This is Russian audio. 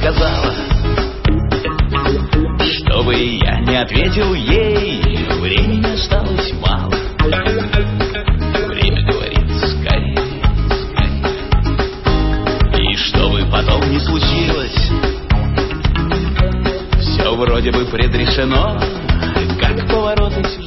сказала, чтобы я не ответил ей. Времени осталось мало. Время говорит скорее, скорее. И что бы потом ни случилось, все вроде бы предрешено, как поворот